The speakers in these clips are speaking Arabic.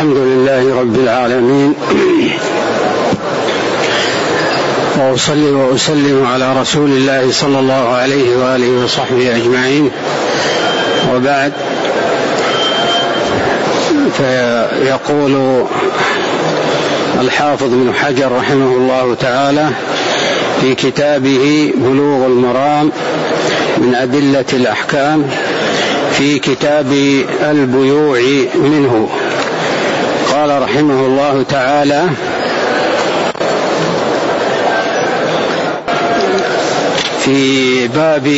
الحمد لله رب العالمين، وأصلي وأسلم على رسول الله صلى الله عليه وآله وصحبه أجمعين، وبعد. فيقول الحافظ ابن حجر رحمه الله تعالى في كتابه بلوغ المرام من أدلة الأحكام في كتاب البيوع منه، قال رحمه الله تعالى: في باب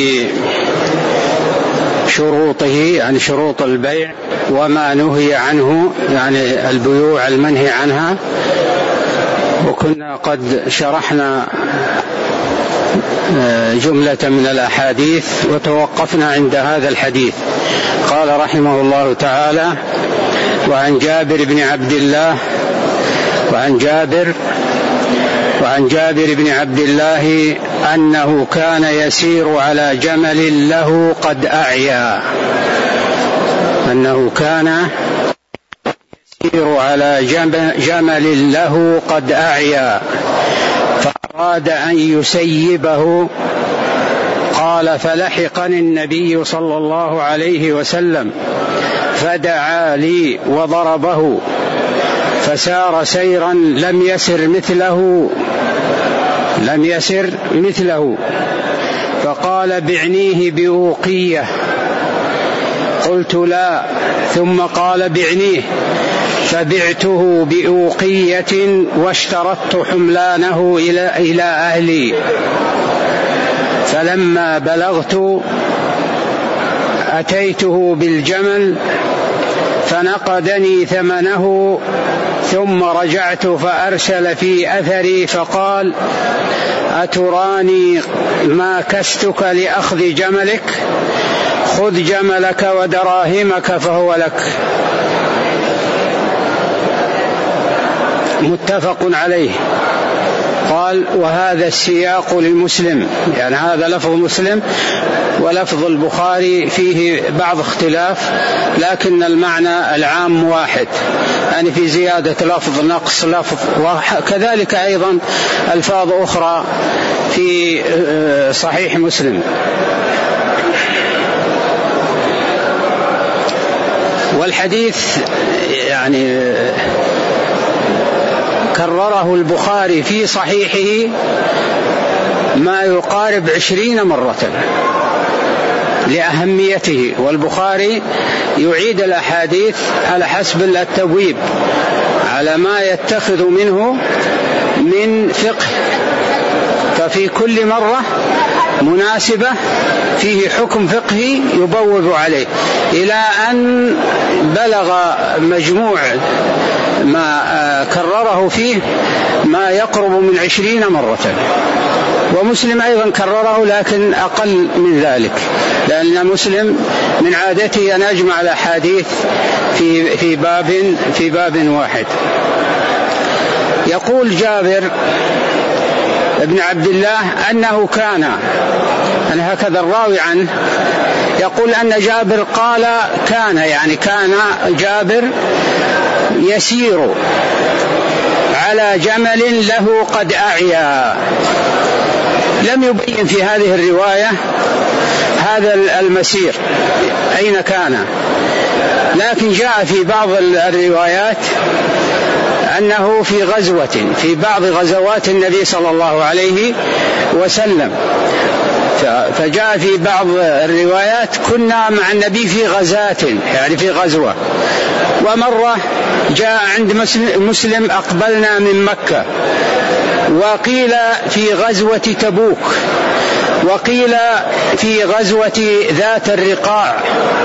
شروطه، يعني شروط البيع وما نهي عنه، يعني البيوع المنهي عنها. وكنا قد شرحنا جملة من الأحاديث وتوقفنا عند هذا الحديث. قال رحمه الله تعالى: وعن جابر بن عبد الله أنه كان يسير على جمل له قد أعيا فأراد أن يسيبه. قال: فلحقني النبي صلى الله عليه وسلم فدعا لي وضربه، فسار سيرا لم يسر مثله، فقال: بعنيه بأوقية. قلت: لا. ثم قال: بعنيه. فبعته بأوقية واشترطت حملانه إلى أهلي. فلما بلغت أتيته بالجمل فنقدني ثمنه، ثم رجعت فأرسل في أثري فقال: أتراني ما كستك لأخذ جملك؟ خذ جملك ودراهمك فهو لك. متفق عليه. قال: وهذا السياق لمسلم، يعني هذا لفظ مسلم، ولفظ البخاري فيه بعض اختلاف، لكن المعنى العام واحد، يعني في زيادة لفظ نقص لفظ، وكذلك أيضا ألفاظ أخرى في صحيح مسلم. والحديث يعني كرره البخاري في صحيحه ما يقارب 20 مرة لأهميته، والبخاري يعيد الأحاديث على حسب التبويب، على ما يتخذ منه من فقه، ففي كل مرة مناسبة فيه حكم فقهي يبوب عليه، إلى أن بلغ مجموع ما كرره فيه ما يقرب من 20 مرة. ومسلم أيضا كرره لكن أقل من ذلك، لأن مسلم من عادته أن يجمع الأحاديث في باب واحد. يقول جابر ابن عبد الله أنه كان، يعني هكذا الراوي عنه يقول أن جابر قال كان، يعني كان جابر يسير على جمل له قد أعيا. لم يبين في هذه الرواية هذا المسير أين كان، لكن جاء في بعض الروايات أنه في غزوة، في بعض غزوات النبي صلى الله عليه وسلم، فجاء في بعض الروايات كنا مع النبي في غزاة، يعني في غزوة. ومرة جاء عند مسلم أقبلنا من مكة، وقيل في غزوة تبوك، وقيل في غزوة ذات الرقاع،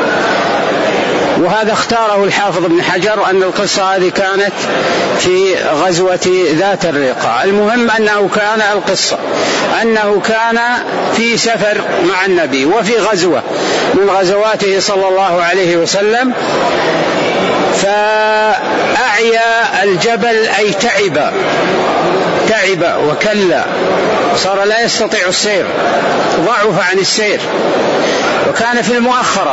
وهذا اختاره الحافظ ابن حجر أن القصة هذه كانت في غزوة ذات الرقاع. المهم أنه كان القصة أنه كان في سفر مع النبي وفي غزوة من غزواته صلى الله عليه وسلم، فأعيا الجبل أي تعب وكلا، صار لا يستطيع السير، ضعف عن السير، وكان في المؤخرة.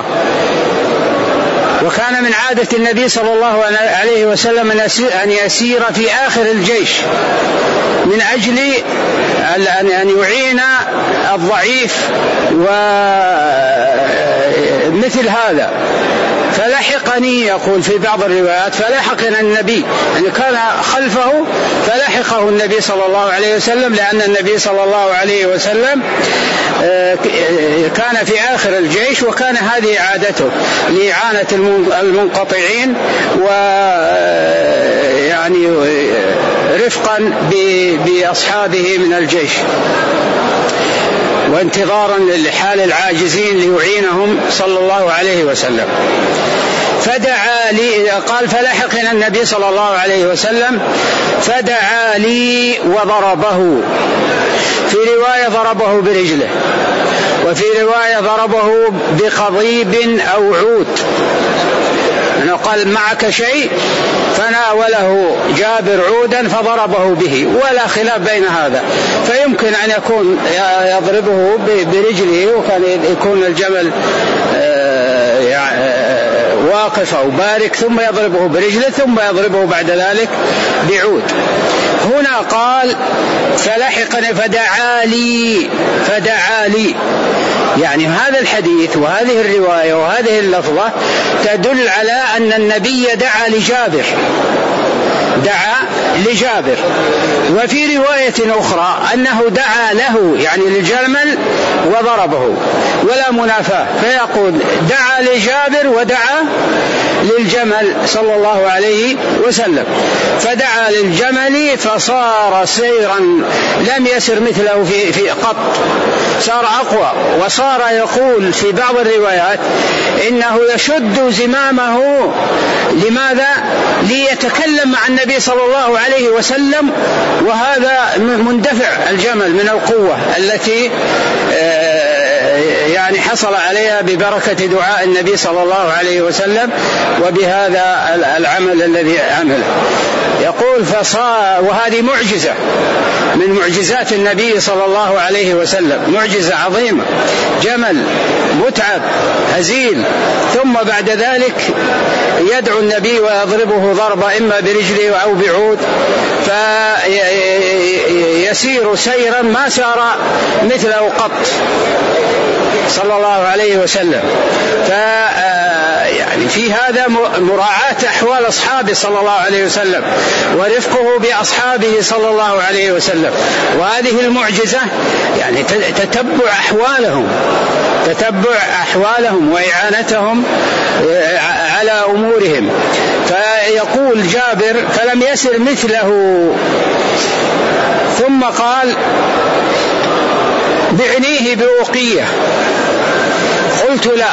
وكان من عادة النبي صلى الله عليه وسلم أن يسير في آخر الجيش من أجل أن يعين الضعيف ومثل هذا. فلحقني، يقول في بعض الروايات، فلحقنا النبي، يعني كان خلفه فلحقه النبي صلى الله عليه وسلم، لأن النبي صلى الله عليه وسلم كان في آخر الجيش، وكان هذه عادته لإعانة المنقطعين ويعني رفقا بأصحابه من الجيش، وانتظارا لحال العاجزين ليعينهم صلى الله عليه وسلم. فدعا لي، قال فلحقنا النبي صلى الله عليه وسلم فدعا لي وضربه، في رواية ضربه برجله، وفي رواية ضربه بقضيب أو عود، أنه قال معك شيء، فناوله جابر عودا فضربه به، ولا خلاف بين هذا. فيمكن أن يكون يضربه برجله، وكان يكون الجمل واقف أو بارك، ثم يضربه برجله، ثم يضربه بعد ذلك بعود. هنا قال فلحقني فدعا لي، يعني هذا الحديث وهذه الرواية وهذه اللفظة تدل على أن النبي دعا لجابر. وفي رواية أخرى أنه دعا له، يعني للجمل، وضربه، ولا منافاة، فيقول دعا لجابر ودعا للجمل صلى الله عليه وسلم. فدعا للجمل فصار سيرا لم يسر مثله في قط، صار أقوى، وصار يقول في بعض الروايات إنه يشد زمامه. لماذا؟ ليتكلم مع النبي صلى الله عليه وسلم، وهذا مندفع الجمل من القوة التي يعني حصل عليها ببركة دعاء النبي صلى الله عليه وسلم، وبهذا العمل الذي عمله. يقول وهذه معجزة من معجزات النبي صلى الله عليه وسلم، معجزة عظيمة، جمل متعب هزيل، ثم بعد ذلك يدعو النبي ويضربه ضربة إما برجله أو بعود، فيسير سيرا ما سار مثله قط صلى الله عليه وسلم. يعني في هذا مراعاة أحوال أصحابه صلى الله عليه وسلم، ورفقه بأصحابه صلى الله عليه وسلم. وهذه المعجزة يعني تتبع أحوالهم وإعانتهم على أمورهم. فيقول جابر فلم يسر مثله، ثم قال بعنيه بأوقية، قلت لا،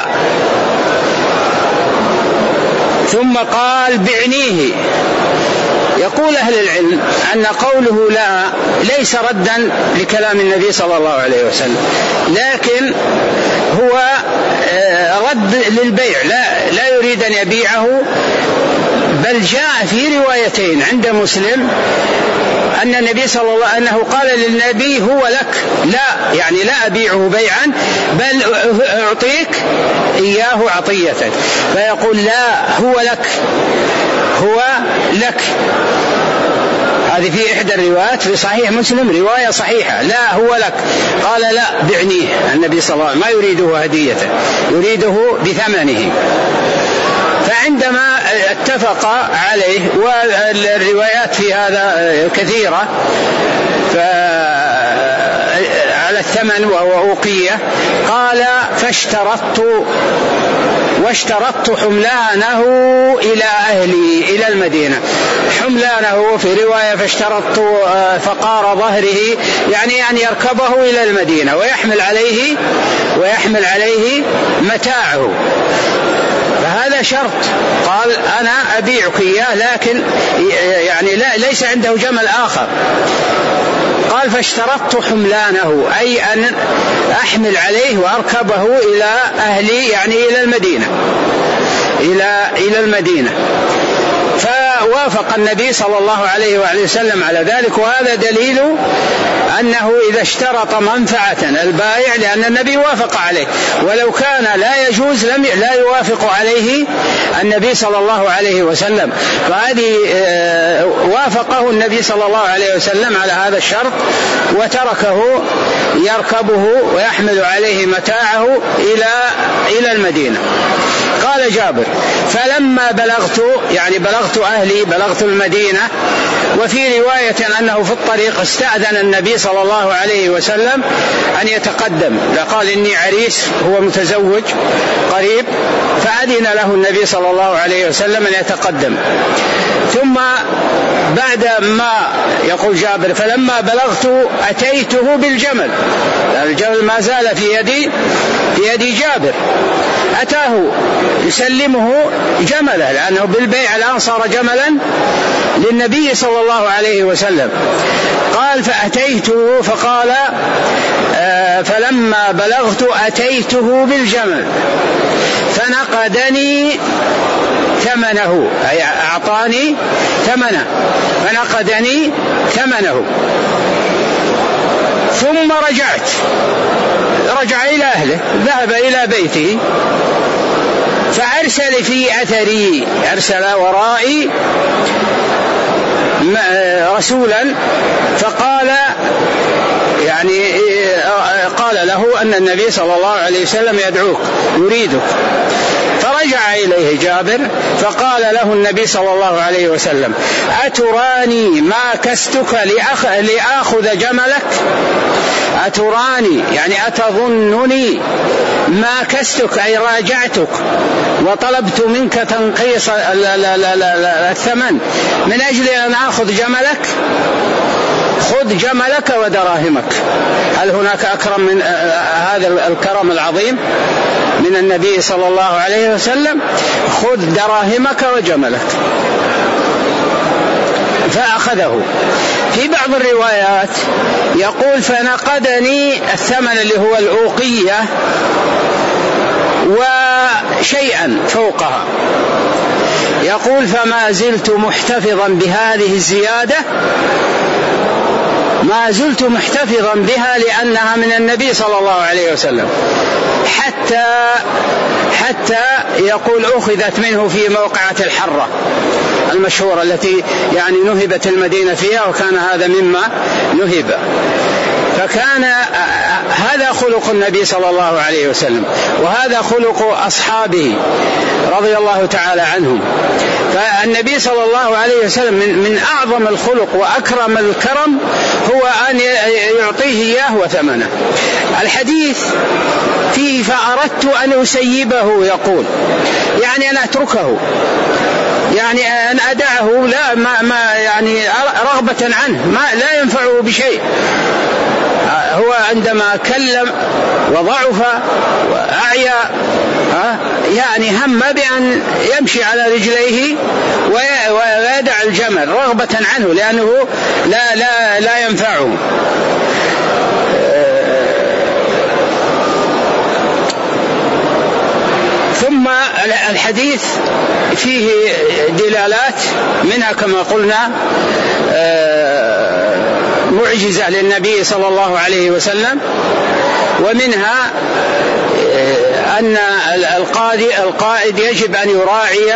ثم قال بعنيه. يقول أهل العلم أن قوله لا ليس ردا لكلام النبي صلى الله عليه وسلم، لكن هو رد للبيع، لا يريد أن يبيعه. بل جاء في روايتين عند مسلم أن النبي صلى الله عليه وسلم أنه قال للنبي هو لك، لا يعني لا أبيعه بيعا، بل أعطيك إياه عطية. فيقول لا، هو لك. هذه في إحدى الروايات في صحيح مسلم، رواية صحيحة، لا هو لك. قال لا بعنيه، النبي صلى الله عليه وسلم ما يريده هدية، يريده بثمنه. فعندما اتفق عليه، والروايات في هذا كثيرة، على الثمن وهو أوقية، قال واشترطت حملانه إلى أهلي إلى المدينة. حملانه في رواية فاشترطت فقار ظهره، يعني أن يركبه إلى المدينة ويحمل عليه متاعه. فهذا شرط، قال أنا أبيعك إياه، لكن يعني ليس عنده جمل آخر. قال فاشترطت حملانه، أي أن أحمل عليه وأركبه إلى أهلي، يعني إلى المدينة. وافق النبي صلى الله عليه وآله وسلم على ذلك، وهذا دليل أنه إذا اشترط منفعة البائع لأن النبي وافق عليه، ولو كان لا يجوز لا يوافق عليه النبي صلى الله عليه وسلم، فهذه وافقه النبي صلى الله عليه وسلم على هذا الشرط وتركه يركبه ويحمل عليه متاعه إلى المدينة. قال جابر: فلما بلغت أهلي، بلغت المدينة. وفي رواية أنه في الطريق استأذن النبي صلى الله عليه وسلم أن يتقدم، قال: إني عريس، هو متزوج قريب، فأذن له النبي صلى الله عليه وسلم أن يتقدم. ثم بعد ما يقول جابر: فلما بلغت أتيته بالجمل، الجمل ما زال في يد جابر، أتاه يسلمه جمله، لأنه بالبيع الآن صار جملا للنبي صلى الله عليه وسلم. قال: فأتيته، فقال: فلما بلغت أتيته بالجمل فنقدني ثمنه، أي أعطاني ثمنه، فنقدني ثمنه. ثم رجع إلى أهله، ذهب إلى بيته، فأرسل في أثري، أرسل ورائي رسولا، فقال قال له أن النبي صلى الله عليه وسلم يدعوك يريدك. فرجع إليه جابر فقال له النبي صلى الله عليه وسلم: أتراني ما كستك لآخذ جملك؟ أتراني يعني أتظنني ما كستك، أي راجعتك وطلبت منك تنقيص الثمن من أجل أن أخذ جملك؟ خذ جملك ودراهمك. هل هناك أكرم من هذا الكرم العظيم من النبي صلى الله عليه وسلم؟ خذ دراهمك وجملك. فأخذه. في بعض الروايات يقول: فنقدني الثمن اللي هو الأوقية وشيئا فوقها. يقول: فما زلت محتفظا بهذه الزيادة، ما زلت محتفظا بها لأنها من النبي صلى الله عليه وسلم، حتى يقول أخذت منه في موقعة الحرة المشهورة التي نهبت المدينة فيها، وكان هذا مما نهب. فكان هذا خلق النبي صلى الله عليه وسلم، وهذا خلق أصحابه رضي الله تعالى عنهم. فالنبي صلى الله عليه وسلم من أعظم الخلق وأكرم الكرم هو أن يعطيه إياه وثمنه. الحديث فيه: فأردت أن أسيبه، يقول يعني أن أتركه، يعني أن أدعه، لا ما رغبة عنه، ما لا ينفعه بشيء. هو عندما كلم وضعف وأعيا هم بأن يمشي على رجليه ويدع الجمل رغبة عنه، لأنه لا ينفعه. ثم الحديث فيه دلالات، منها كما قلنا معجزة للنبي صلى الله عليه وسلم، ومنها أن القائد يجب أن يراعي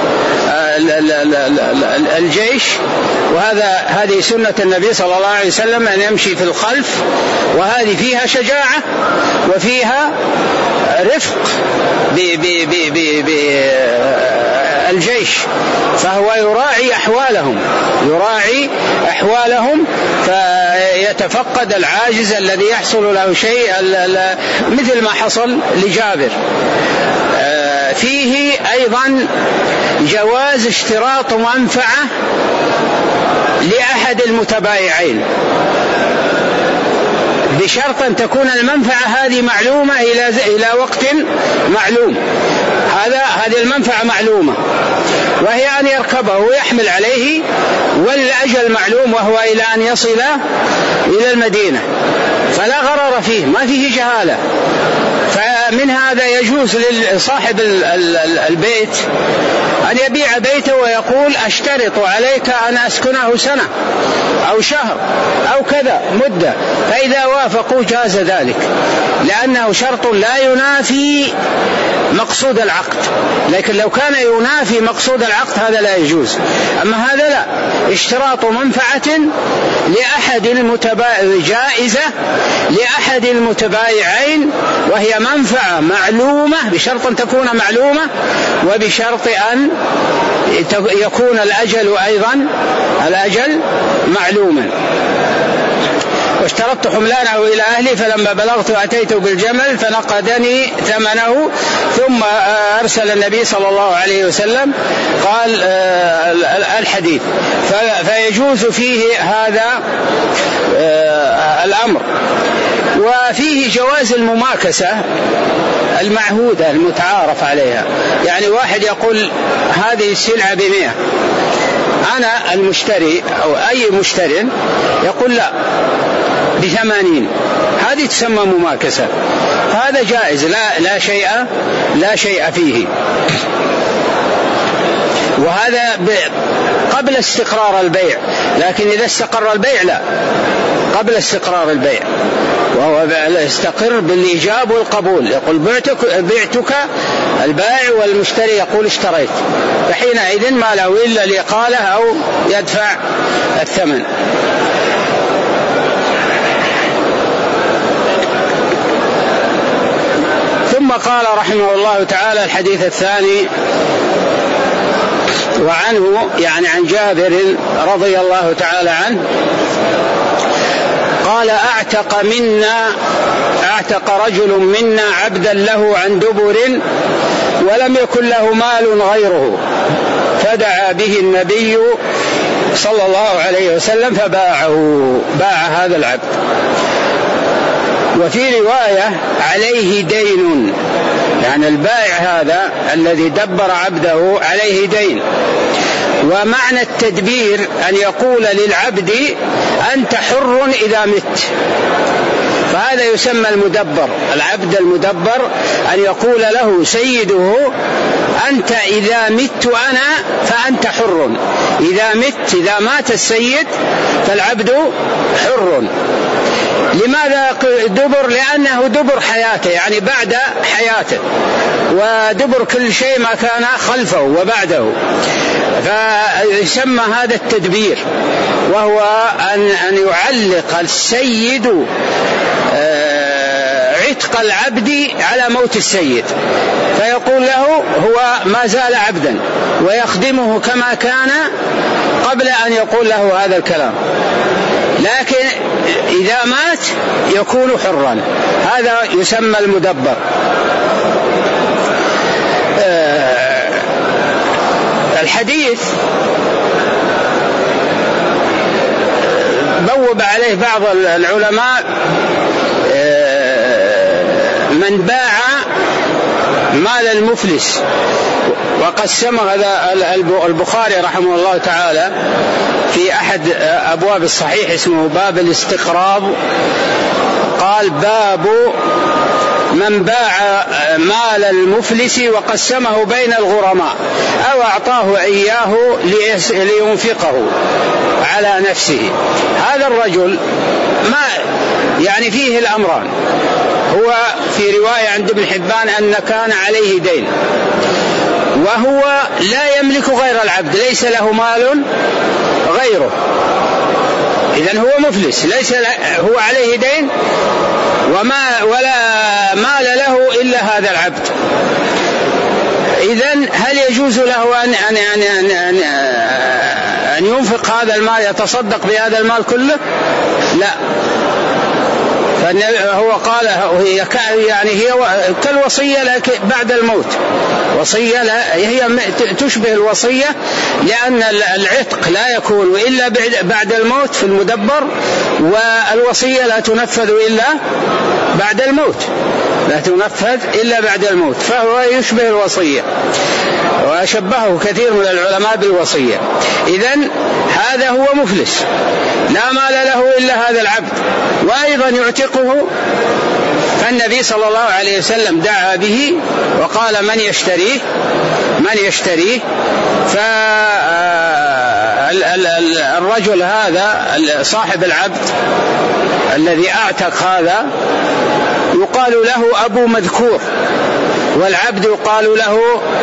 الجيش، هذه سنة النبي صلى الله عليه وسلم أن يمشي في الخلف، وهذه فيها شجاعة وفيها رفق بالجيش، فهو يراعي أحوالهم فيتفقد العاجز الذي يحصل له شيء، مثل ما حصل لجابر. فيه أيضا جواز اشتراط منفعة لأحد المتبايعين بشرط أن تكون المنفعة هذه معلومة إلى وقت معلوم. هذه المنفعة معلومة، وهي أن يركبه ويحمل عليه، والأجل معلوم وهو إلى أن يصل إلى المدينة، فلا غرر فيه، ما فيه جهالة. ومن هذا يجوز لصاحب البيت أن يبيع بيته ويقول أشترط عليك أن أسكنه سنة أو شهر أو كذا مدة، فإذا وافقوا جاز ذلك، لأنه شرط لا ينافي مقصود العقد. لكن لو كان ينافي مقصود العقد هذا لا يجوز. أما هذا لا، اشتراط منفعة لأحد جائزة لأحد المتبايعين، وهي منفعة معلومة بشرط أن تكون معلومة، وبشرط أن يكون الأجل أيضا معلوما. واشترطت حملانه إلى أهلي فلما بلغت أتيت بالجمل فنقدني ثمنه، ثم أرسل النبي صلى الله عليه وسلم قال الحديث. فيجوز فيه هذا الأمر. وفيه جواز المماكسة المعهودة المتعارف عليها، يعني واحد يقول هذه السلعة ب100، أنا المشتري أو أي مشتري يقول لا ب80، هذه تسمى مماكسة، هذا جائز لا شيء فيه. وهذا قبل استقرار البيع، لكن إذا استقر البيع لا، قبل استقرار البيع، وهو يستقر بالإيجاب والقبول، يقول بعتك، البائع والمشتري يقول اشتريت، فحينئذ ما له إلا الإقالة أو يدفع الثمن. ثم قال رحمه الله تعالى الحديث الثاني وعنه، يعني عن جابر رضي الله تعالى عنه قال اعتق رجل منا عبدا له عن دبر ولم يكن له مال غيره، فدعا به النبي صلى الله عليه وسلم باع هذا العبد. وفي رواية عليه دين، يعني البائع هذا الذي دبر عبده عليه دين. ومعنى التدبير أن يقول للعبد أنت حر إذا مت، فهذا يسمى المدبر. العبد المدبر أن يقول له سيده أنت إذا مت أنا فأنت حر، إذا مات السيد فالعبد حر. لماذا دبر؟ لأنه دبر حياته، يعني بعد حياته، ودبر كل شيء ما كان خلفه وبعده، فيسمى هذا التدبير، وهو أن يعلق السيد عتق العبد على موت السيد، فيقول له هو ما زال عبدا ويخدمه كما كان قبل أن يقول له هذا الكلام، لكن إذا مات يكون حرا، هذا يسمى المدبر. الحديث بوب عليه بعض العلماء من باع مال المفلس، وقسمه هذا البخاري رحمه الله تعالى في أحد أبواب الصحيح اسمه باب الاستقراض، قال باب من باع مال المفلس وقسمه بين الغرماء أو أعطاه إياه لينفقه على نفسه. هذا الرجل ما يعني فيه الأمران، هو في رواية عند ابن حبان أن كان عليه دين، وهو لا يملك غير العبد، ليس له مال غيره، إذن هو مفلس، ليس هو عليه دين ولا مال له إلا هذا العبد. إذن هل يجوز له أن ينفق هذا المال، يتصدق بهذا المال كله؟ لا. هو قال يعني هي كالوصية لكن بعد الموت، وصية هي تشبه الوصية، لأن العتق لا يكون إلا بعد الموت في المدبر، والوصية لا تنفذ إلا بعد الموت، فهو يشبه الوصية، وشبهه كثير من العلماء بالوصية. إذن هذا هو مفلس لا مال له إلا هذا العبد، وأيضا يعتقه فالنبي صلى الله عليه وسلم دعا به وقال من يشتريه فالرجل هذا صاحب العبد الذي أعتق هذا يقال له أبو مذكور، والعبد يقال له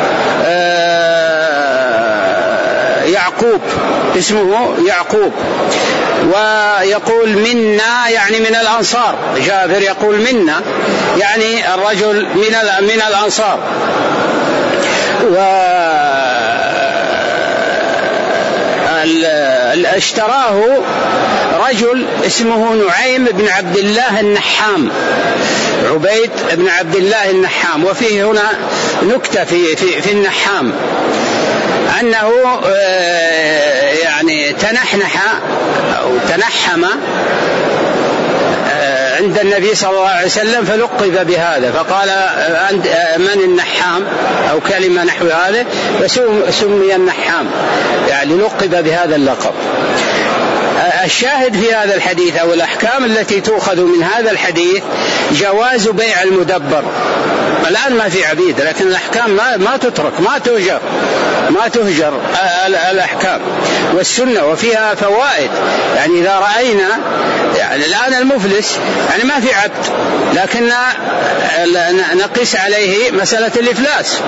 يعقوب، اسمه يعقوب. ويقول منا يعني من الأنصار، جابر يقول منا يعني الرجل من الأنصار. اشتراه رجل اسمه نعيم بن عبد الله النحام، عبيد بن عبد الله النحام. وفيه هنا نكتة في النحام أنه يعني تنحنح أو تنحم عند النبي صلى الله عليه وسلم فلقب بهذا، فقال من النحام أو كلمة نحو هذا، فسمي النحام يعني لقب بهذا اللقب. الشاهد في هذا الحديث أو الأحكام التي تؤخذ من هذا الحديث جواز بيع المدبر. الآن ما في عبيد، لكن الأحكام ما تترك، ما تهجر الأحكام والسنة، وفيها فوائد. يعني إذا رأينا يعني الآن المفلس يعني ما في عبد، لكن نقيس عليه مسألة الإفلاس،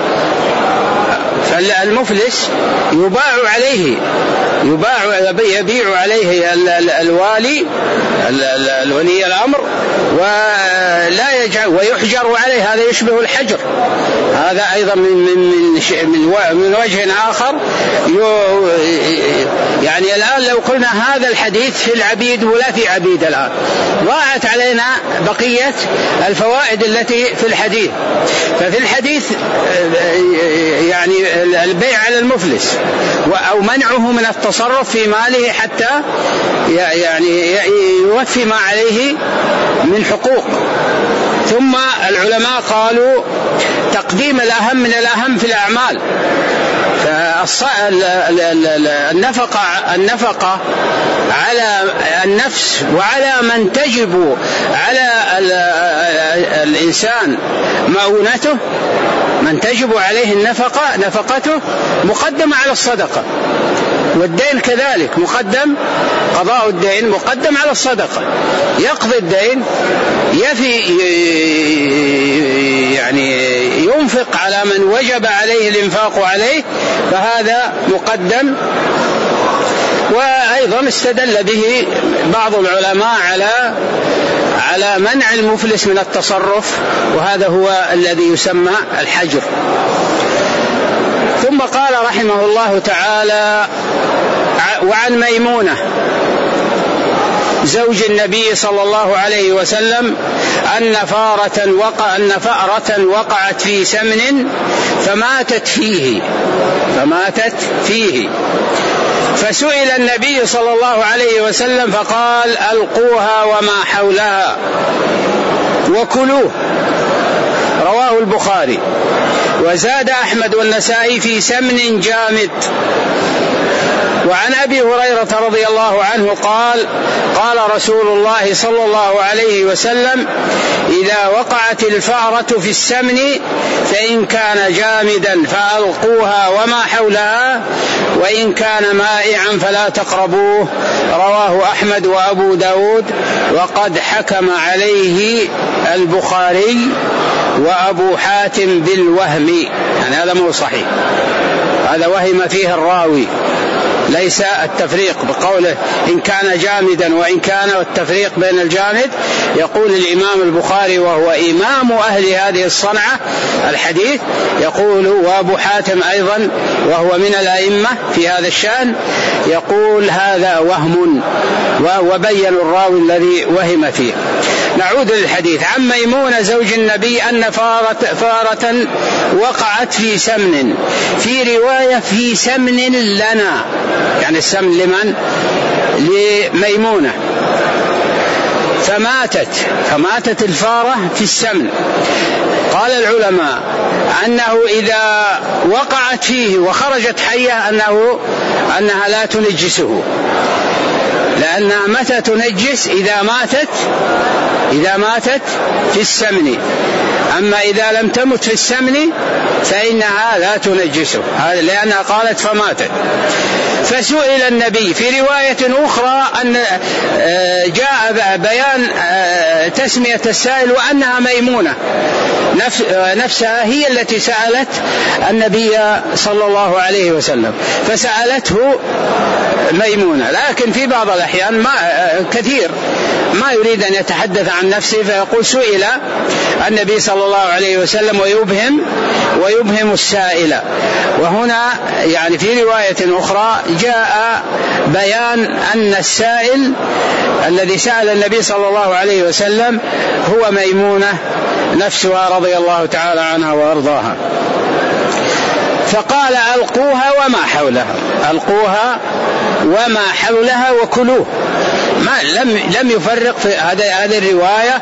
فالمفلس يبيع عليه الولي الأمر ولا يجعل ويحجر عليه، هذا يشبه الحجر. هذا أيضا من وجه آخر. يعني الآن لو قلنا هذا الحديث في العبيد ولا في عبيد، الآن ضاعت علينا بقية الفوائد التي في الحديث. ففي الحديث يعني البيع على المفلس أو منعه من التصرف في ماله حتى يعني يوفي ما عليه من حقوق. ثم العلماء قالوا تقديم الأهم من الأهم في الأعمال، النفقة على النفس وعلى من تجب على الإنسان مؤونته، من تجب عليه نفقته مقدمة على الصدقة، والدين كذلك مقدم، قضاء الدين مقدم على الصدقة. يقضي الدين يعني ينفق على من وجب عليه الإنفاق عليه، فهذا مقدم. وأيضا استدل به بعض العلماء على منع المفلس من التصرف، وهذا هو الذي يسمى الحجر. ثم قال رحمه الله تعالى: وعن ميمونة زوج النبي صلى الله عليه وسلم أن فأرة وقعت في سمن فماتت فيه، فسئل النبي صلى الله عليه وسلم فقال: ألقوها وما حولها وكلوه. رواه البخاري. وزاد أحمد والنسائي: في سمن جامد. وعن أبي هريرة رضي الله عنه قال: قال رسول الله صلى الله عليه وسلم: إذا وقعت الفأرة في السمن فإن كان جامدا فألقوها وما حولها، وإن كان مائعا فلا تقربوه. رواه أحمد وأبو داود، وقد حكم عليه البخاري وأبو حاتم بالوهم، يعني هذا مو صحيح، هذا وهم فيه الراوي، ليس التفريق بقوله إن كان جامدا وإن كان، والتفريق بين الجامد. يقول الإمام البخاري وهو إمام أهل هذه الصنعة الحديث، يقول وأبو حاتم أيضا وهو من الأئمة في هذا الشأن، يقول هذا وهم، وبين الراوي الذي وهم فيه. نعود للحديث. عن ميمونة زوج النبي أن فارة وقعت في سمن، في رواية في سمن لنا، يعني السمن لمن؟ لميمونة. فماتت الفارة في السمن. قال العلماء أنه إذا وقعت فيه وخرجت حية أنها لا تنجسه، لأنها متى تنجس؟ إذا ماتت في السمن، أما إذا لم تمت في السمن فإنها لا تنجسه، لأنها قالت فماتت. فسئل النبي في رواية أخرى أن جاء بيان تسمية السائل وأنها ميمونة نفسها هي التي سألت النبي صلى الله عليه وسلم، فسألته ميمونة. لكن في بعض الأحيان كثير ما يريد أن يتحدث عن نفسه فيقول سئل النبي صلى الله عليه وسلم ويبهم السائل. وهنا يعني في رواية أخرى جاء بيان أن السائل الذي سأل النبي صلى الله عليه وسلم هو ميمونة نفسها رضي الله تعالى عنها وأرضاها. فقال ألقوها ألقوها وما حولها وكلوه. لم يفرق في هذه الرواية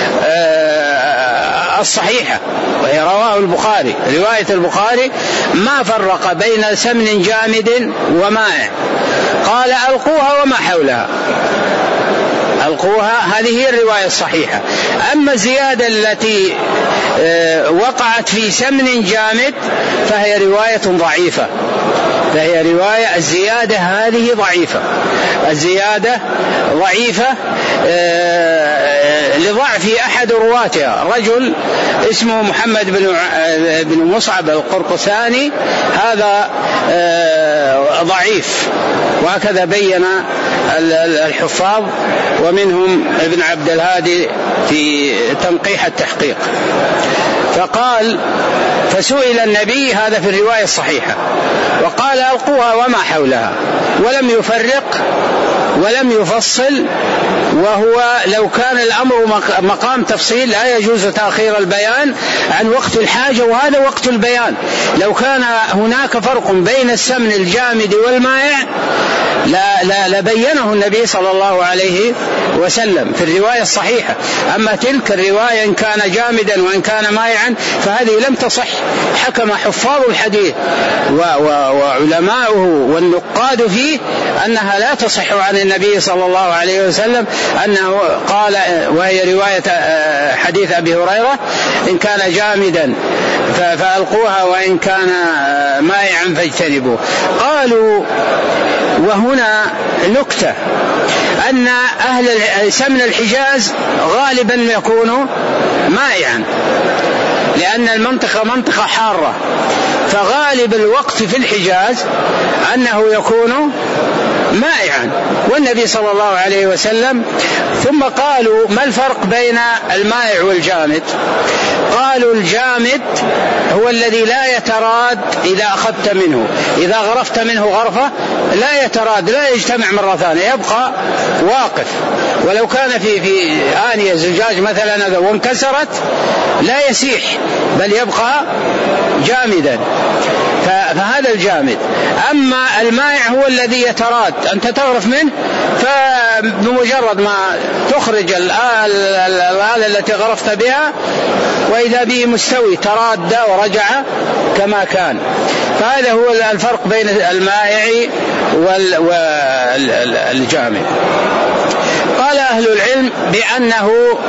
الصحيحة، وهي رواه البخاري، رواية البخاري ما فرق بين سمن جامد وماء، قال ألقوها وما حولها، ألقوها، هذه هي الرواية الصحيحة. أما الزيادة التي وقعت في سمن جامد فهي رواية ضعيفة، الزيادة هذه ضعيفة، الزيادة ضعيفة لضعف أحد رواتها، رجل اسمه محمد بن مصعب القرقساني، هذا ضعيف، وهكذا بين الحفاظ ومنهم ابن عبد الهادي في تنقيح التحقيق. فقال فسئل النبي، هذا في الرواية الصحيحة، وقال ألقوها وما حولها، ولم يفرق ولم يفصل. وهو لو كان الأمر مقام تفصيل لا يجوز تأخير البيان عن وقت الحاجة، وهذا وقت البيان. لو كان هناك فرق بين السمن الجامد والمائع لبينه النبي صلى الله عليه وسلم في الرواية الصحيحة. أما تلك الرواية إن كان جامدا وإن كان مائعا فهذه لم تصح. حكم حفاظ الحديث وعلماؤه والنقاد فيه أنها لا تصح عن النبي صلى الله عليه وسلم أنه قال، وهي رواية حديث أبي هريرة، إن كان جامدا فألقوها وإن كان مائعا فاجتنبوه. قالوا وهنا نكتة، أن أهل سمن الحجاز غالبا يكون مائعا، لأن المنطقة منطقة حارة، فغالب الوقت في الحجاز أنه يكون مائعا، والنبي صلى الله عليه وسلم. ثم قالوا ما الفرق بين المائع والجامد؟ قالوا الجامد هو الذي لا يتراد إذا أخذت منه، إذا غرفت منه غرفة لا يتراد، لا يجتمع مرة ثانية، يبقى واقف. ولو كان في آنية زجاج مثلا وانكسرت لا يسيح بل يبقى جامدا، فهذا الجامد. أما المائع هو الذي يتراد، أنت تغرف منه فبمجرد ما تخرج الآلة التي غرفت بها وإذا به مستوي تراد ورجع كما كان. فهذا هو الفرق بين المائع والجامد. قال أهل العلم بأنه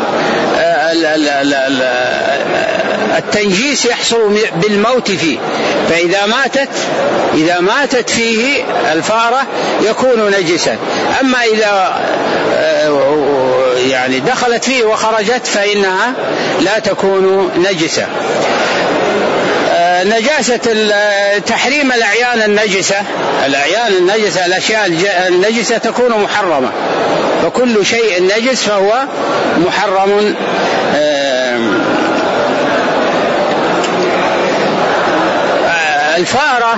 التنجيس يحصل بالموت فيه، فإذا ماتت فيه الفارة يكون نجسا. أما إذا يعني دخلت فيه وخرجت فإنها لا تكون نجسة. نجاسة تحريم الأعيان النجسة، الأشياء النجسة تكون محرمة، فكل شيء نجس فهو محرم. الفارة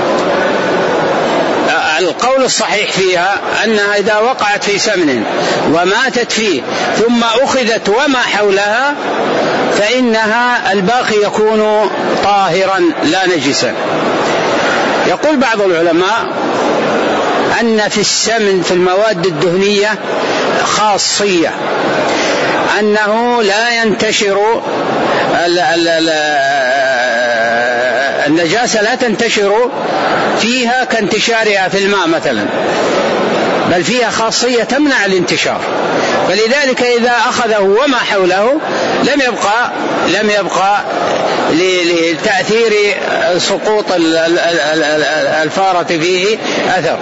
القول الصحيح فيها أنها إذا وقعت في سمن وماتت فيه ثم أخذت وما حولها فإنها الباقي يكون طاهرا لا نجسا. يقول بعض العلماء أن في السمن في المواد الدهنية خاصية، أنه لا ينتشر النجاسة لا تنتشر فيها كانتشارها في الماء مثلا، بل فيها خاصية تمنع الانتشار، فلذلك إذا أخذه وما حوله لم يبقى لتأثير سقوط الفارة فيه أثر.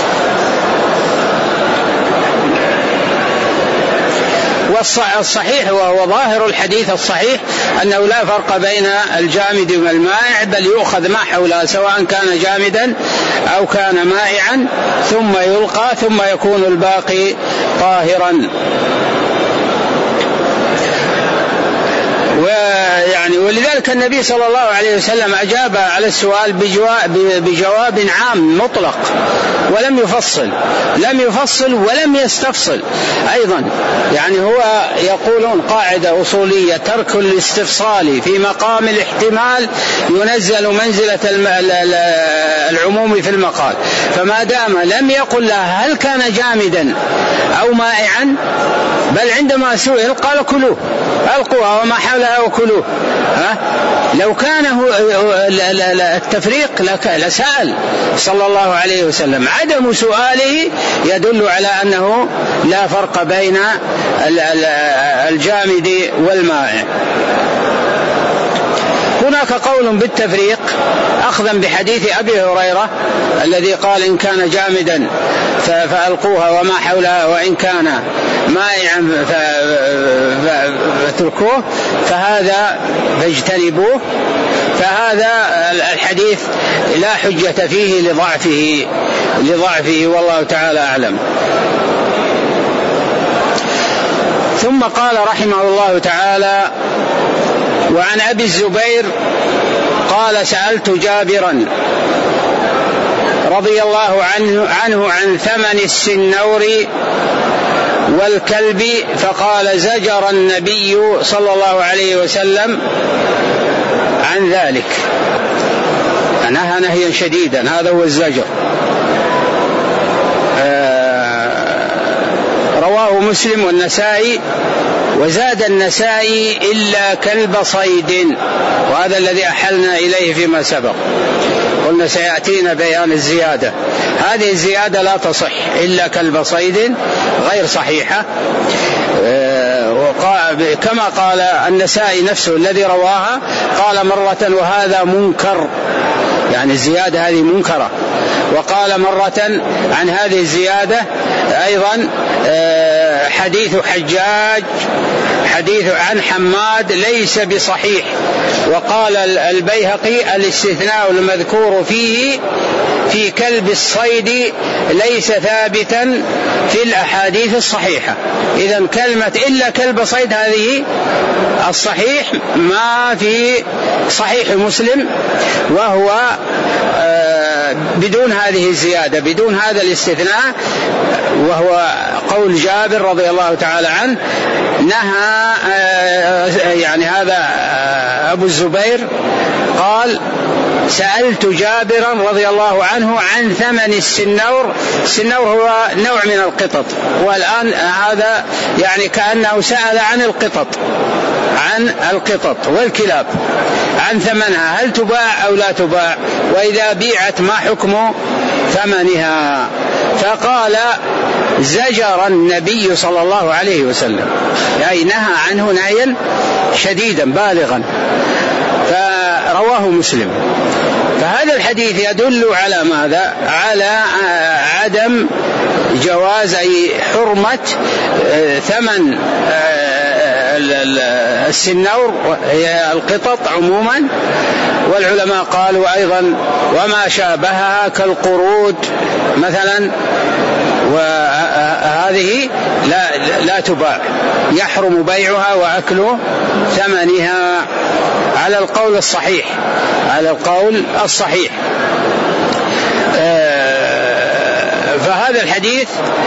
والصحيح وهو ظاهر الحديث الصحيح أنه لا فرق بين الجامد والمائع، بل يؤخذ ما حولها سواء كان جامدا أو كان مائعا ثم يلقى ثم يكون الباقي طاهرا. ولذلك النبي صلى الله عليه وسلم أجاب على السؤال بجواب عام مطلق ولم يفصل ولم يستفصل أيضا. هو يقولون قاعدة أصولية: ترك الاستفصال في مقام الاحتمال ينزل منزلة العموم في المقال. فما دام لم يقل لها هل كان جامدا أو مائعا، بل عندما سئل قال كلوه، ألقوها وما حولها وكلوه. لو كان التفريق لسأل صلى الله عليه وسلم. عدم سؤاله يدل على أنه لا فرق بين الجامد والمائع. هناك قول بالتفريق أخذا بحديث أبي هريرة الذي قال: إن كان جامدا فألقوها وما حولها، وإن كان مائعا فاتركوه، فهذا فاجتنبوه. فهذا الحديث لا حجة فيه لضعفه والله تعالى أعلم. ثم قال رحمه الله تعالى: وعن أبي الزبير قال: سألت جابرا رضي الله عنه عن ثمن السنور والكلب، فقال: زجر النبي صلى الله عليه وسلم عن ذلك، نهى نهيا شديدا، هذا هو الزجر. رواه مسلم والنسائي، وزاد النسائي: إلا كلب صيد، وهذا الذي أحلنا إليه فيما سبق، قلنا سيأتينا بيان الزيادة. هذه الزيادة لا تصح، إلا كلب صيد غير صحيحة، كما قال النسائي نفسه الذي رواها، قال مرة: وهذا منكر، الزيادة هذه منكرة. وقال مرة عن هذه الزيادة أيضا: حديث حجاج حديث عن حماد ليس بصحيح. وقال البيهقي: الاستثناء المذكور فيه في كلب الصيد ليس ثابتا في الأحاديث الصحيحة. إذن كلمة إلا كلب صيد هذه الصحيح ما في صحيح مسلم، وهو بدون هذه الزيادة، بدون هذا الاستثناء، وهو قول جابر رضي الله تعالى عنه. نهى هذا أبو الزبير قال: سألت جابرا رضي الله عنه عن ثمن السنور. السنور هو نوع من القطط، والآن هذا كأنه سأل عن القطط والكلاب، عن ثمنها، هل تباع أو لا تباع، وإذا بيعت ما حكم ثمنها. فقال: زجر النبي صلى الله عليه وسلم، نهى عنه نهيا شديدا بالغا. فرواه مسلم. فهذا الحديث يدل على ماذا؟ على عدم جواز أي حرمة ثمن السنور، هي القطط عموما. والعلماء قالوا أيضا: وما شابهها كالقرود مثلا، وهذه لا تباع، يحرم بيعها وأكل ثمنها على القول الصحيح. فهذا الحديث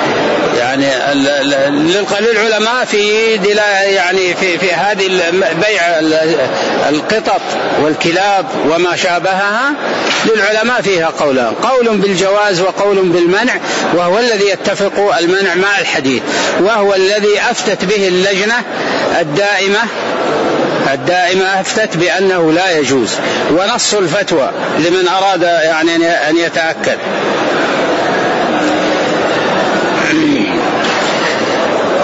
للعلماء في في هذه بيع القطط والكلاب وما شابهها، للعلماء فيها قولان: قول بالجواز وقول بالمنع، وهو الذي يتفق المنع مع الحديث، وهو الذي أفتت به اللجنة الدائمة أفتت بأنه لا يجوز، ونص الفتوى لمن أراد أن يتأكد.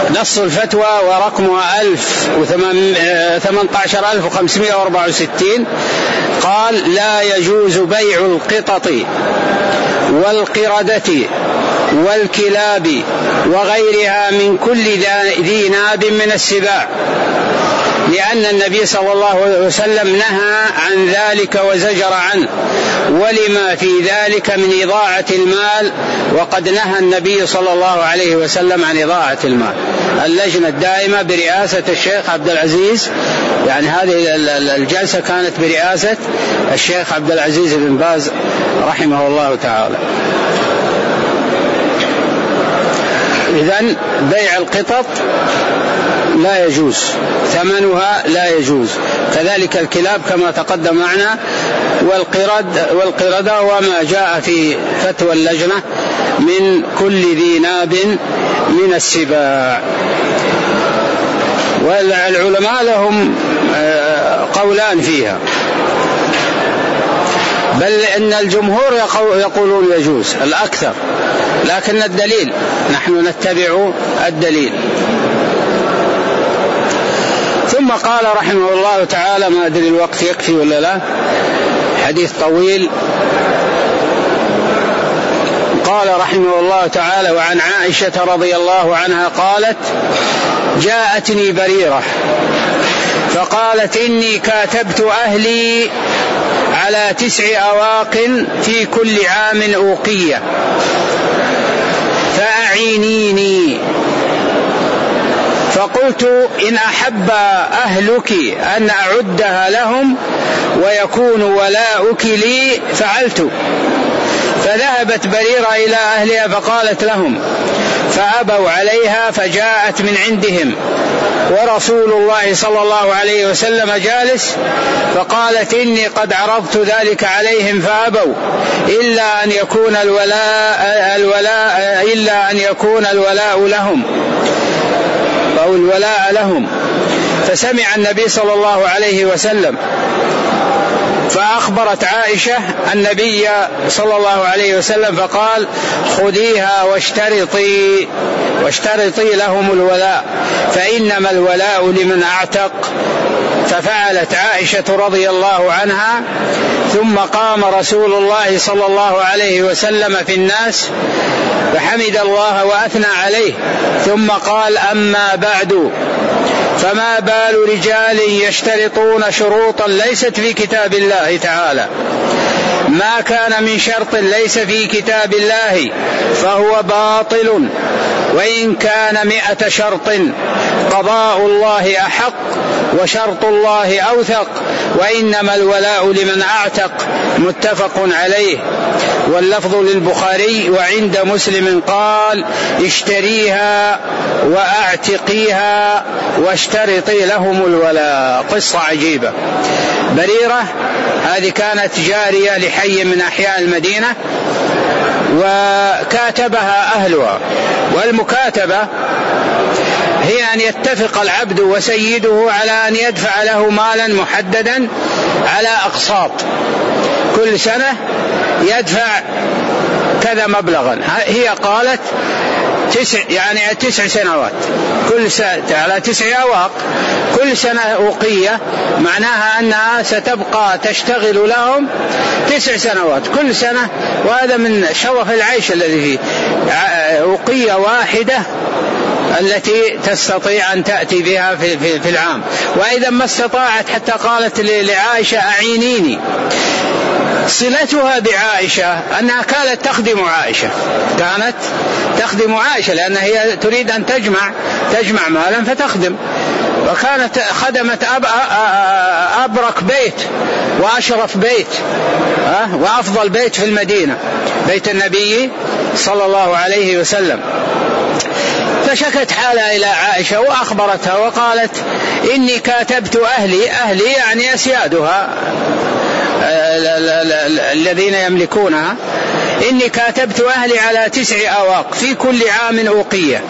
نص الفتوى ورقمها 18564. قال: لا يجوز بيع القطط والقردة والكلاب وغيرها من كل ذي ناب من السباع، لأن النبي صلى الله عليه وسلم نهى عن ذلك وزجر عنه، ولما في ذلك من إضاعة المال، وقد نهى النبي صلى الله عليه وسلم عن إضاعة المال. اللجنة الدائمة برئاسة الشيخ عبد العزيز، يعني هذه الجلسة كانت برئاسة الشيخ عبد العزيز بن باز رحمه الله تعالى. إذن بيع القطط لا يجوز، ثمنها لا يجوز، كذلك الكلاب كما تقدم معنا، والقردة وما جاء في فتوى اللجنة من كل ذي ناب من السباع. والعلماء لهم قولان فيها، بل إن الجمهور يقولون يجوز الأكثر، لكن الدليل نحن نتبع الدليل. ثم قال رحمه الله تعالى، ما أدري الوقت يكفي ولا لا، حديث طويل. قال رحمه الله تعالى: وعن عائشة رضي الله عنها قالت: جاءتني بريرة فقالت: إني كاتبت أهلي على 9 أواق في كل عام أوقية فأعينيني. فقلت: إن أحب أهلك أن أعدها لهم ويكون ولاؤك لي فعلت. فذهبت بريرة إلى أهلها فقالت لهم، فأبوا عليها، فجاءت من عندهم ورسول الله صلى الله عليه وسلم جالس، فقالت: إني قد عرضت ذلك عليهم فأبوا، إلا أن يكون الولاء لهم أو الولاء لهم. فسمع النبي صلى الله عليه وسلم، فأخبرت عائشة النبي صلى الله عليه وسلم فقال: خذيها واشترطي لهم الولاء، فإنما الولاء لمن أعتق. ففعلت عائشة رضي الله عنها. ثم قام رسول الله صلى الله عليه وسلم في الناس فحمد الله وأثنى عليه، ثم قال: أما بعد، فما بال رجال يشترطون شروطا ليست في كتاب الله تعالى، ما كان من شرط ليس في كتاب الله فهو باطل، وإن كان 100 شرط قضاء الله أحق وشرط الله أوثق، وإنما الولاء لمن أعتق. متفق عليه. واللفظ للبخاري. وعند مسلم قال: اشتريها وأعتقيها واشترطي لهم الولاء. قصة عجيبة. بريرة هذه كانت جارية لحي من أحياء المدينة، وكاتبها أهلها. والمكاتبة هي أن يتفق العبد وسيده على أن يدفع له مالا محددا على أقساط، كل سنة يدفع كذا مبلغا. هي قالت 9 سنوات، كل سنة على 9 أواق، كل سنة أوقية، معناها أنها ستبقى تشتغل لهم 9 سنوات كل سنة. وهذا من شرف العيش الذي فيه، أوقية واحدة التي تستطيع أن تأتي بها في العام. وإذا ما استطاعت، حتى قالت لعائشة: أعينيني. صلتها بعائشة أنها كانت تخدم عائشة، لأنها هي تريد أن تجمع مالا فتخدم، وكانت خدمت أبرك بيت وأشرف بيت وأفضل بيت في المدينة، بيت النبي صلى الله عليه وسلم. فشكت حالها إلى عائشة وأخبرتها وقالت: إني كاتبت أهلي يعني أسيادها الذين يملكونها، إني كاتبت أهلي على 9 أواق في كل عام أوقية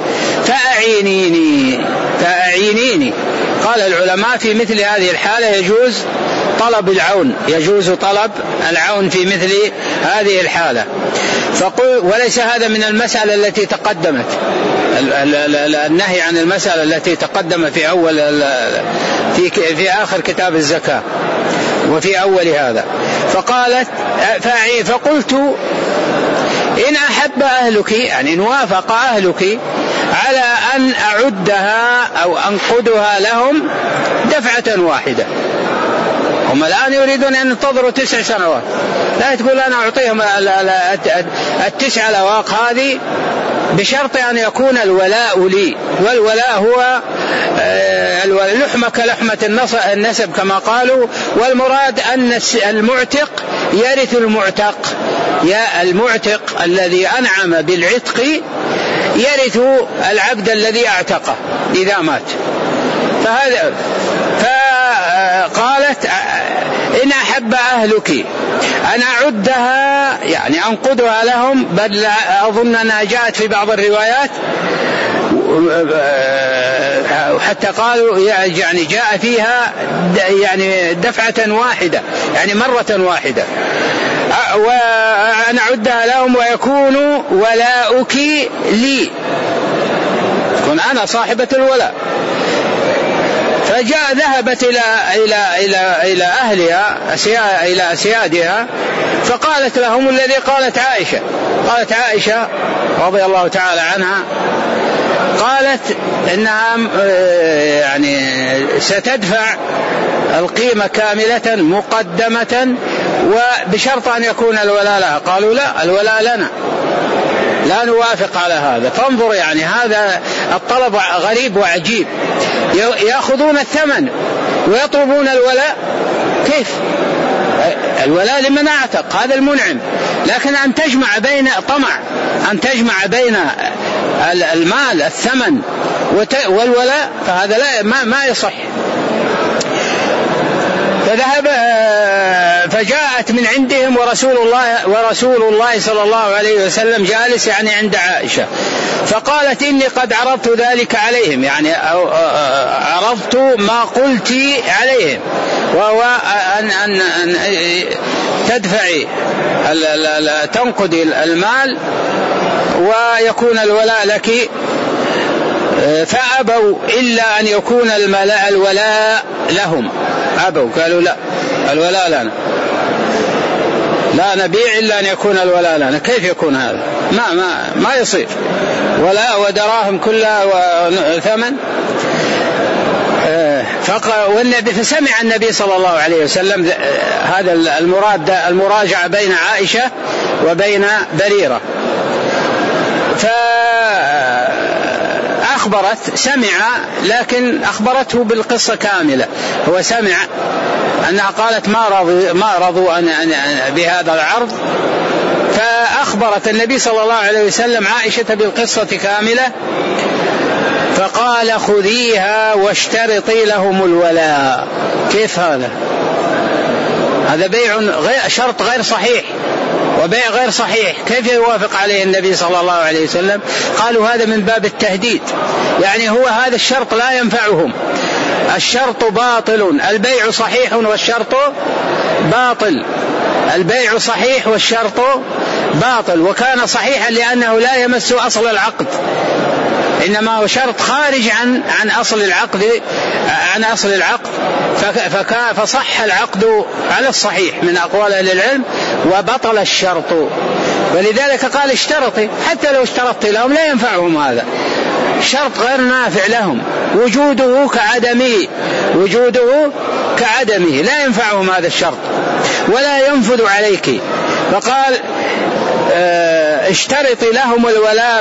فأعينيني. قال العلماء: في مثل هذه الحالة يجوز طلب العون، يجوز طلب العون في مثل هذه الحالة. وليس هذا من المسألة التي تقدمت، النهي عن المسألة التي تقدم في أول في آخر كتاب الزكاة وفي أول هذا. فقلت إن أحب أهلك، يعني إن وافق أهلك على أن أعدها أو أنقدها لهم دفعة واحدة. هم الآن يريدون أن ينتظروا 9 سنوات، لا تقول أنا أعطيهم 9 الأواق هذه بشرط أن يكون الولاء لي، والولاء هو لحمة كلحمة النسب كما قالوا، والمراد أن المعتق يرث المعتق، يا المعتق الذي أنعم بالعتق يرث العبد الذي اعتقه إذا مات. فقالت إن أحب أهلك أن أعدها، يعني أنقدها لهم، بل أظن أنها جاءت في بعض الروايات حتى قالوا يعني جاء فيها يعني دفعة واحدة، يعني مرة واحدة، وأن أعدها لهم ويكون ولاؤك لي، كن أنا صاحبة الولاء. ذهبت إلى أهلها إلى أسيادها فقالت لهم الذي قالت عائشة رضي الله تعالى عنها، قالت إنها يعني ستدفع القيمة كاملة مقدمة وبشرط أن يكون الولاء لها. قالوا لا، الولاء لنا، لا نوافق على هذا. فانظر، يعني هذا الطلب غريب وعجيب، يأخذون الثمن ويطلبون الولاء. كيف؟ الولاء لمن اعتق، هذا المنعم، لكن أن تجمع بين طمع، أن تجمع بين المال الثمن والولاء، فهذا لا ما يصح. فجاءت من عندهم ورسول الله صلى الله عليه وسلم جالس، يعني عند عائشة، فقالت إني قد عرضت ذلك عليهم، يعني عرضت ما قلت عليهم، وهو أن تدفعي تنقضي المال ويكون الولاء لك. فأبوا إلا أن يكون الولاء لهم، أبوا، قالوا لا، الولاء لنا، لا نبيع إلا أن يكون الولاء لنا. كيف يكون هذا؟ ما يصير، ولاء ودراهم كلها وثمن. فسمع النبي صلى الله عليه وسلم هذا المراجعة بين عائشة وبين بريرة، سمع، لكن أخبرته بالقصة كاملة. هو سمع أنها قالت ما رضوا بهذا العرض، فأخبرت النبي صلى الله عليه وسلم عائشة بالقصة كاملة، فقال خذيها واشترطي لهم الولاء. كيف هذا؟ هذا بيع شرط غير صحيح وبيع غير صحيح، كيف يوافق عليه النبي صلى الله عليه وسلم؟ قالوا هذا من باب التهديد، يعني هو هذا الشرط لا ينفعهم، الشرط باطل، البيع صحيح والشرط باطل، البيع صحيح والشرط باطل، وكان صحيحا لأنه لا يمس أصل العقد، إنما هو شرط خارج عن أصل العقد، فصح العقد على الصحيح من أقوال أهل العلم وبطل الشرط. ولذلك قال اشترطي، حتى لو اشترطت لهم لا ينفعهم هذا، شرط غير نافع لهم، وجوده كعدمه لا ينفعهم هذا الشرط ولا ينفذ عليك. فقال اشترطي لهم الولاء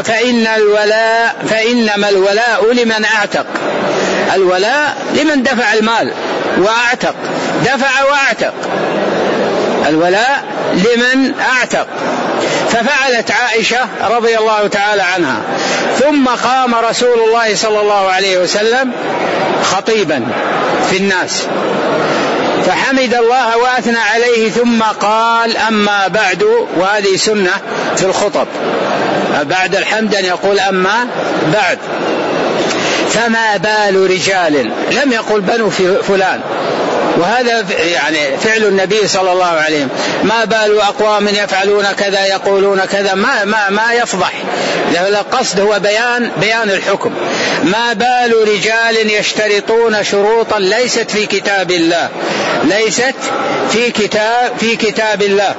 فإنما الولاء لمن اعتق، الولاء لمن دفع المال واعتق، دفع واعتق، الولاء لمن اعتق. ففعلت عائشة رضي الله تعالى عنها، ثم قام رسول الله صلى الله عليه وسلم خطيبا في الناس، فحمد الله وأثنى عليه، ثم قال أما بعد. وهذه سنة في الخطب، بعد الحمد أن يقول أما بعد. فما بال رجال، لم يقل بنو فلان، وهذا يعني فعل النبي صلى الله عليه وسلم. ما بال أقوام يفعلون كذا يقولون كذا، ما يفضح، القصد هو بيان الحكم. ما بال رجال يشترطون شروطا ليست في كتاب الله، ليست في كتاب الله،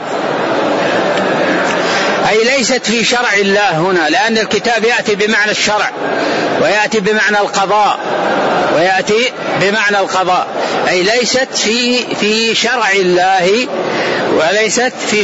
أي ليست في شرع الله هنا، لأن الكتاب يأتي بمعنى الشرع ويأتي بمعنى القضاء، أي ليست في شرع الله، وليست في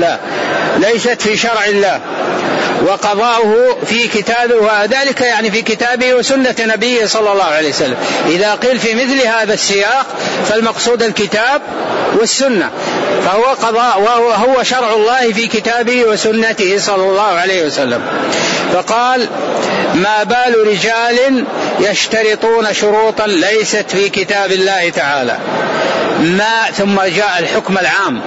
شرع الله، وقضاؤه في كتابه، وذلك يعني في كتابه وسنة نبيه صلى الله عليه وسلم. إذا قيل في مثل هذا السياق فالمقصود الكتاب والسنة، فهو قضاء وهو شرع الله في كتابه وسنته صلى الله عليه وسلم. فقال ما بال رجال يشترطون شروطا ليست في كتاب الله تعالى. ثم جاء الحكم العام،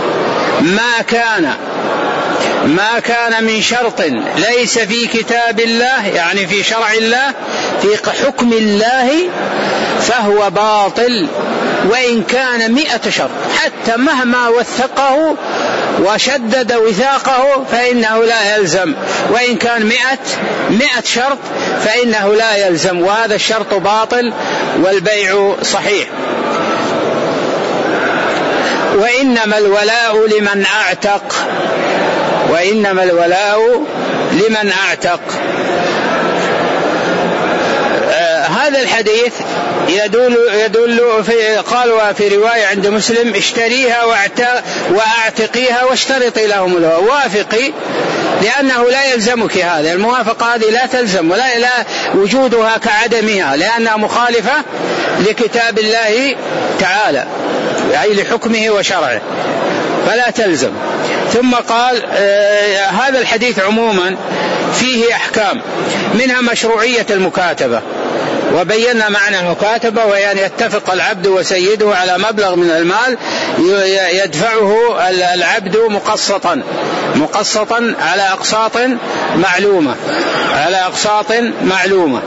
ما كان من شرط ليس في كتاب الله، يعني في شرع الله، في حكم الله، فهو باطل وإن كان 100 شرط، حتى مهما وثقه وشدد وثاقه فإنه لا يلزم، وإن كان 100 شرط فإنه لا يلزم، وهذا الشرط باطل والبيع صحيح. وإنما الولاء لمن أعتق. هذا الحديث يدل قالوا في رواية عند مسلم اشتريها وأعتقيها واشترطي لهم الولاء، وافقي، لأنه لا يلزمك هذا، الموافقة هذه لا تلزم، ولا وجودها كعدمها، لأنها مخالفة لكتاب الله تعالى، أي لحكمه وشرعه، فلا تلزم. ثم قال هذا الحديث عموما فيه أحكام، منها مشروعية المكاتبة، وبينا معنى المكاتبة، وهي أن يتفق العبد وسيده على مبلغ من المال يدفعه العبد مقسطا على أقساط معلومة.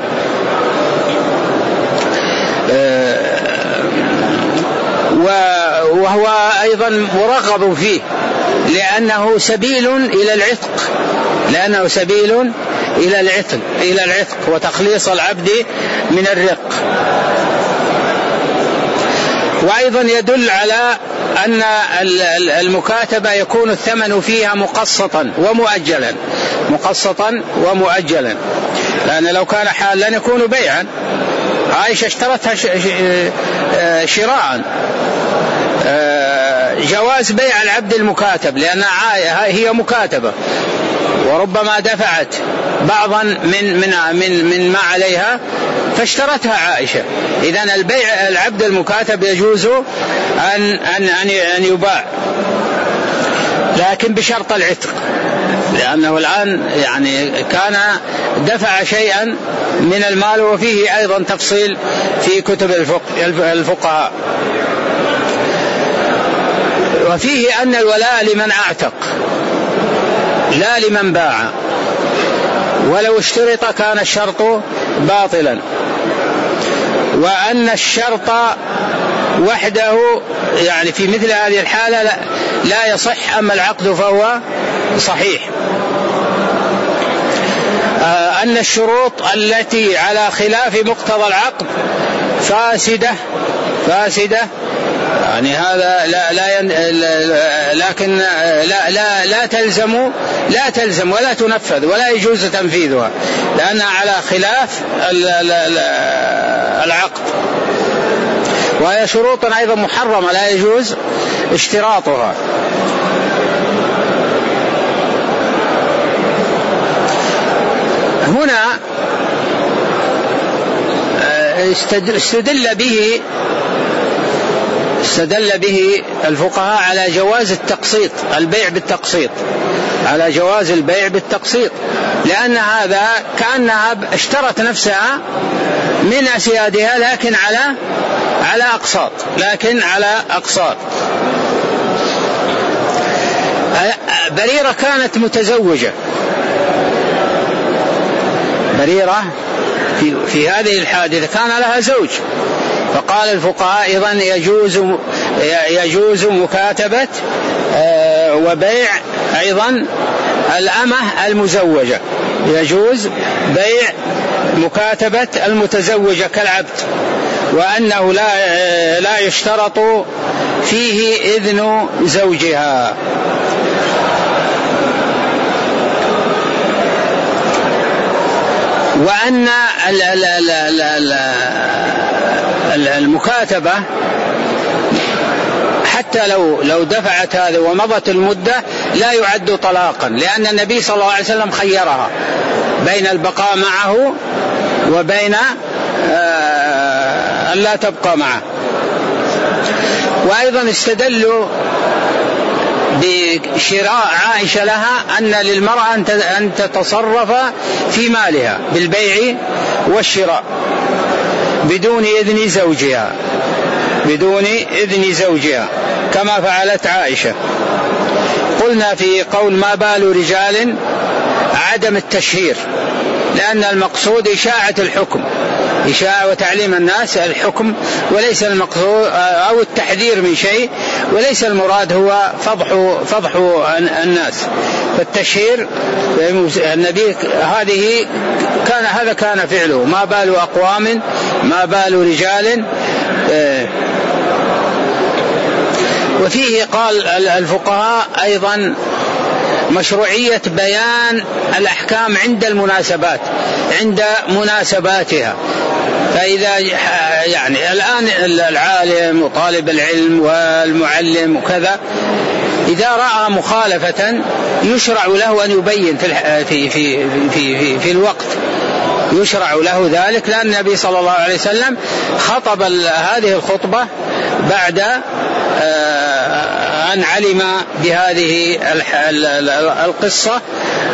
وهو أيضا مرغب فيه، لأنه سبيل إلى العتق وتخليص العبد من الرق. وأيضا يدل على أن المكاتبة يكون الثمن فيها مقسطا ومؤجلا، لأن لو كان حالا يكون بيعا. عائشة اشترتها شراء، جواز بيع العبد المكاتب، لأن هي مكاتبة، وربما دفعت بعضا من ما عليها فاشترتها عائشة. إذن البيع العبد المكاتب يجوز أن يباع، لكن بشرط العتق، لأنه الآن يعني كان دفع شيئا من المال، وفيه أيضا تفصيل في كتب الفقهاء. وفيه أن الولاء لمن أعتق لا لمن باع، ولو اشترط كان الشرط باطلا، وأن الشرط وحده يعني في مثل هذه الحالة لا يصح، أما العقد فهو صحيح. أن الشروط التي على خلاف مقتضى العقد فاسدة، يعني هذا لكن لا تلزم ولا تنفذ ولا يجوز تنفيذها، لأنها على خلاف العقد. وهي شروط أيضا محرمة لا يجوز اشتراطها. هنا استدل به الفقهاء على جواز التقسيط، البيع بالتقسيط، على جواز البيع بالتقسيط، لأن هذا كأنها اشترت نفسها من أسيادها لكن على أقساط. بريرة كانت متزوجة، بريرة في هذه الحادثة كان لها زوج، فقال الفقهاء أيضا يجوز مكاتبة وبيع أيضا الأمة المزوجة، يجوز بيع مكاتبة المتزوجة كالعبد، وأنه لا يشترط فيه إذن زوجها. وأن المكاتبة حتى لو دفعت هذا ومضت المدة لا يعد طلاقا، لأن النبي صلى الله عليه وسلم خيرها بين البقاء معه وبين أن لا تبقى معه. وأيضا استدلوا بشراء عائشة لها أن للمرأة أن تتصرف في مالها بالبيع والشراء بدون إذن زوجها كما فعلت عائشة. قلنا في قول ما بال رجال عدم التشهير، لأن المقصود إشاعة الحكم، إشاعة وتعليم الناس الحكم، وليس المقصود أو التحذير من شيء، وليس المراد هو فضح الناس. فالتشهير النبي هذا كان فعله، ما بال أقوام ما بال رجال. وفيه قال الفقهاء أيضا مشروعية بيان الأحكام عند المناسبات، عند مناسباتها. فإذا يعني الآن العالم وطالب العلم والمعلم وكذا إذا رأى مخالفة يشرع له أن يبين في الوقت، يشرع له ذلك، لأن النبي صلى الله عليه وسلم خطب هذه الخطبة بعد أن علم بهذه القصة.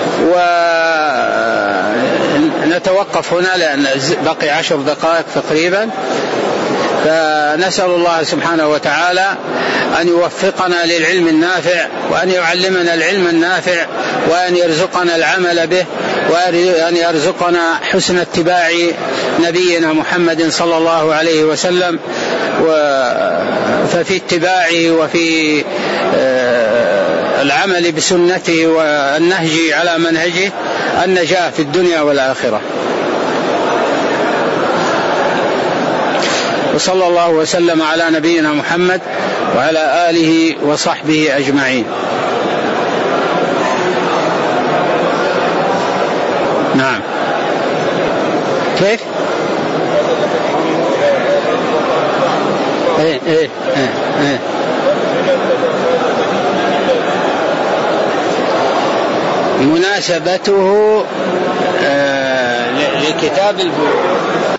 ونتوقف هنا لأن بقي 10 دقائق تقريبا، فنسأل الله سبحانه وتعالى أن يوفقنا للعلم النافع، وأن يعلمنا العلم النافع، وأن يرزقنا العمل به، وأن يرزقنا حسن اتباع نبينا محمد صلى الله عليه وسلم. ففي اتباعه وفي العمل بسنته والنهج على منهجه النجاة في الدنيا والآخرة. وصلى الله وسلم على نبينا محمد وعلى آله وصحبه أجمعين. نعم. كيف؟ إيه. مناسبته لكتاب البيوع.